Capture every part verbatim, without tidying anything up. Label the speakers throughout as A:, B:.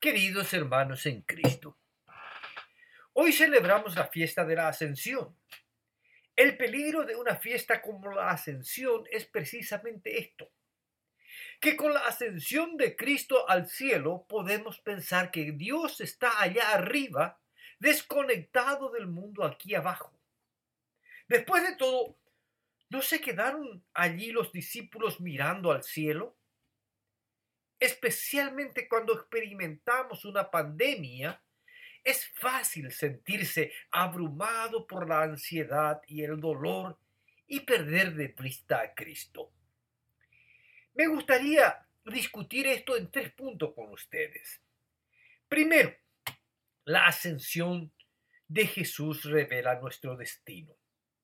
A: Queridos hermanos en Cristo, hoy celebramos la fiesta de la Ascensión. El peligro de una fiesta como la Ascensión es precisamente esto, que con la ascensión de Cristo al cielo podemos pensar que Dios está allá arriba, desconectado del mundo aquí abajo. Después de todo, ¿no se quedaron allí los discípulos mirando al cielo? Especialmente cuando experimentamos una pandemia, es fácil sentirse abrumado por la ansiedad y el dolor y perder de vista a Cristo. Me gustaría discutir esto en tres puntos con ustedes. Primero, la ascensión de Jesús revela nuestro destino.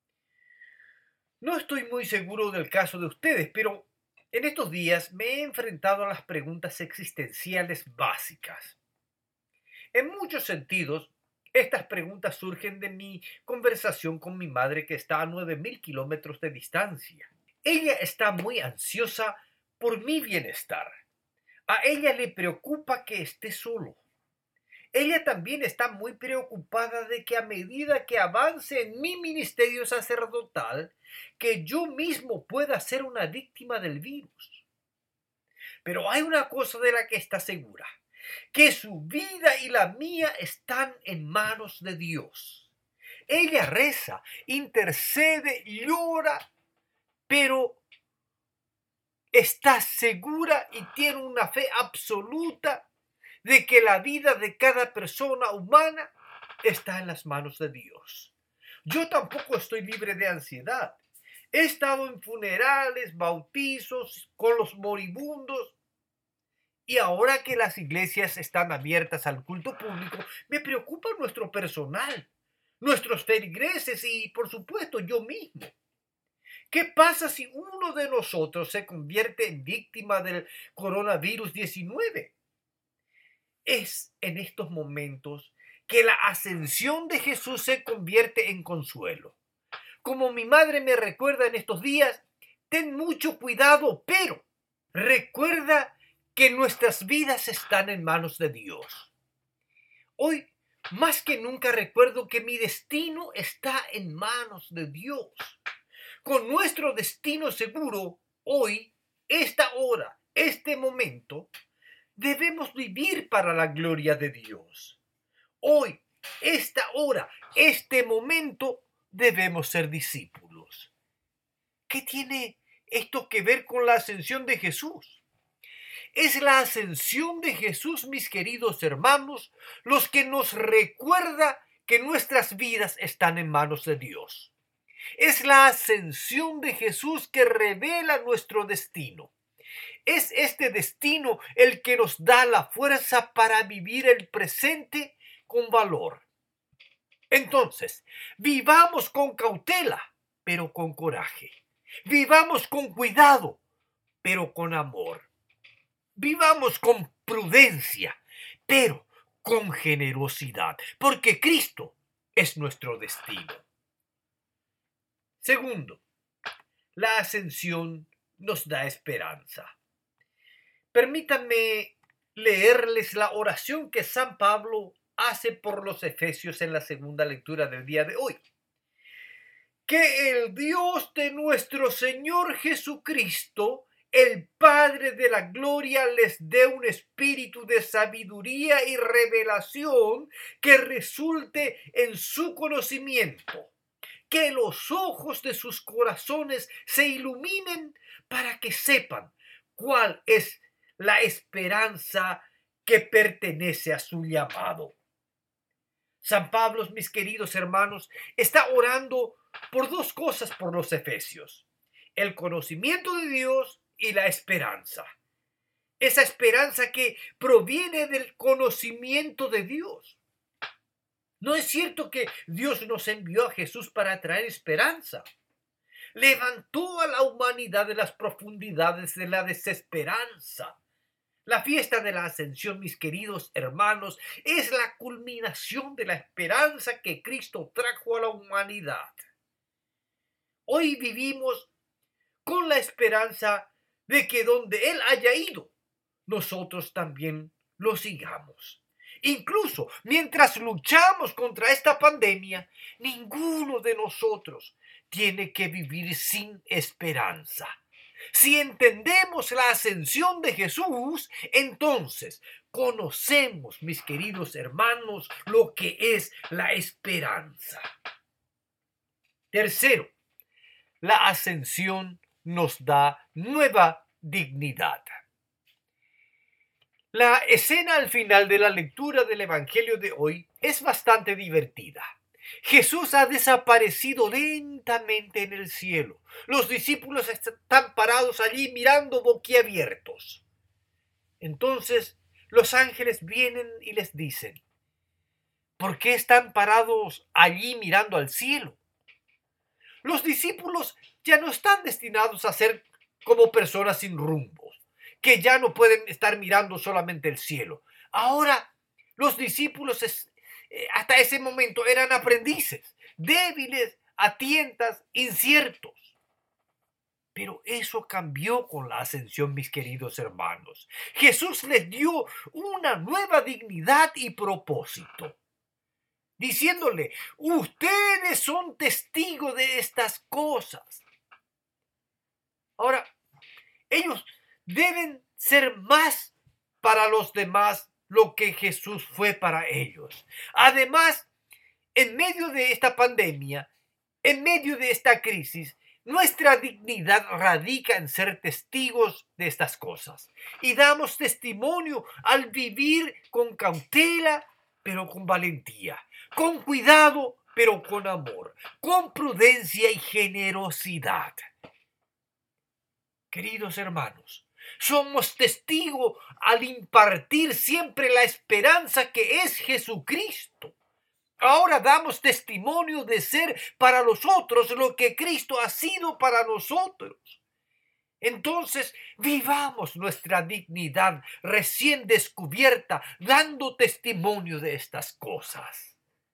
A: No estoy muy seguro del caso de ustedes, pero en estos días me he enfrentado a las preguntas existenciales básicas. En muchos sentidos, estas preguntas surgen de mi conversación con mi madre, que está a nueve mil kilómetros de distancia. Ella está muy ansiosa por mi bienestar. A ella le preocupa que esté solo. Ella también está muy preocupada de que a medida que avance en mi ministerio sacerdotal, que yo mismo pueda ser una víctima del virus. Pero hay una cosa de la que está segura, que su vida y la mía están en manos de Dios. Ella reza, intercede, llora, pero está segura y tiene una fe absoluta de que la vida de cada persona humana está en las manos de Dios. Yo tampoco estoy libre de ansiedad. He estado en funerales, bautizos, con los moribundos. Y ahora que las iglesias están abiertas al culto público, me preocupa nuestro personal, nuestros feligreses y, por supuesto, yo mismo. ¿Qué pasa si uno de nosotros se convierte en víctima del coronavirus diecinueve? Es en estos momentos que la ascensión de Jesús se convierte en consuelo. Como mi madre me recuerda en estos días, ten mucho cuidado, pero recuerda que nuestras vidas están en manos de Dios. Hoy, más que nunca, recuerdo que mi destino está en manos de Dios. Con nuestro destino seguro, hoy, esta hora, este momento, debemos vivir para la gloria de Dios. Hoy, esta hora, este momento, debemos ser discípulos. ¿Qué tiene esto que ver con la ascensión de Jesús? Es la ascensión de Jesús, mis queridos hermanos, los que nos recuerda que nuestras vidas están en manos de Dios. Es la ascensión de Jesús que revela nuestro destino. Es este destino el que nos da la fuerza para vivir el presente con valor. Entonces, vivamos con cautela, pero con coraje. Vivamos con cuidado, pero con amor. Vivamos con prudencia, pero con generosidad, porque Cristo es nuestro destino. Segundo, la ascensión nos da esperanza. Permítanme leerles la oración que San Pablo hace por los efesios en la segunda lectura del día de hoy. Que el Dios de nuestro Señor Jesucristo, el Padre de la gloria, les dé un espíritu de sabiduría y revelación que resulte en su conocimiento. Que los ojos de sus corazones se iluminen para que sepan cuál es la esperanza que pertenece a su llamado. San Pablo, mis queridos hermanos, está orando por dos cosas por los efesios: el conocimiento de Dios y la esperanza. Esa esperanza que proviene del conocimiento de Dios. ¿No es cierto que Dios nos envió a Jesús para traer esperanza? Levantó a la humanidad de las profundidades de la desesperanza. La fiesta de la Ascensión, mis queridos hermanos, es la culminación de la esperanza que Cristo trajo a la humanidad. Hoy vivimos con la esperanza de que donde Él haya ido, nosotros también lo sigamos. Incluso mientras luchamos contra esta pandemia, ninguno de nosotros tiene que vivir sin esperanza. Si entendemos la ascensión de Jesús, entonces conocemos, mis queridos hermanos, lo que es la esperanza. Tercero, la ascensión nos da nueva dignidad. La escena al final de la lectura del Evangelio de hoy es bastante divertida. Jesús ha desaparecido lentamente en el cielo. Los discípulos están parados allí mirando boquiabiertos. Entonces los ángeles vienen y les dicen: ¿por qué están parados allí mirando al cielo? Los discípulos ya no están destinados a ser como personas sin rumbo, que ya no pueden estar mirando solamente el cielo. Ahora los discípulos es, eh, hasta ese momento eran aprendices, débiles, a tientas, inciertos. Pero eso cambió con la ascensión, mis queridos hermanos. Jesús les dio una nueva dignidad y propósito, diciéndole: ustedes son testigos de estas cosas. Ahora, ellos deben ser más para los demás lo que Jesús fue para ellos. Además, en medio de esta pandemia, en medio de esta crisis, nuestra dignidad radica en ser testigos de estas cosas. Y damos testimonio al vivir con cautela, pero con valentía, con cuidado, pero con amor, con prudencia y generosidad. Queridos hermanos, somos testigos al impartir siempre la esperanza que es Jesucristo. Ahora damos testimonio de ser para los otros lo que Cristo ha sido para nosotros. Entonces, vivamos nuestra dignidad recién descubierta, dando testimonio de estas cosas.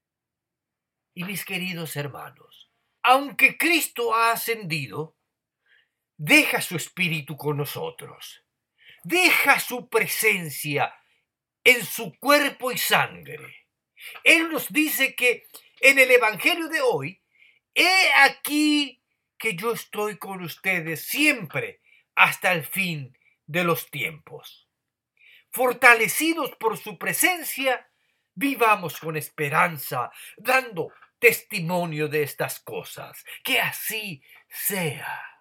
A: Y mis queridos hermanos, aunque Cristo ha ascendido, deja su espíritu con nosotros. Deja su presencia en su cuerpo y sangre. Él nos dice que en el Evangelio de hoy: he aquí que yo estoy con ustedes siempre hasta el fin de los tiempos. Fortalecidos por su presencia, vivamos con esperanza, dando testimonio de estas cosas. Que así sea.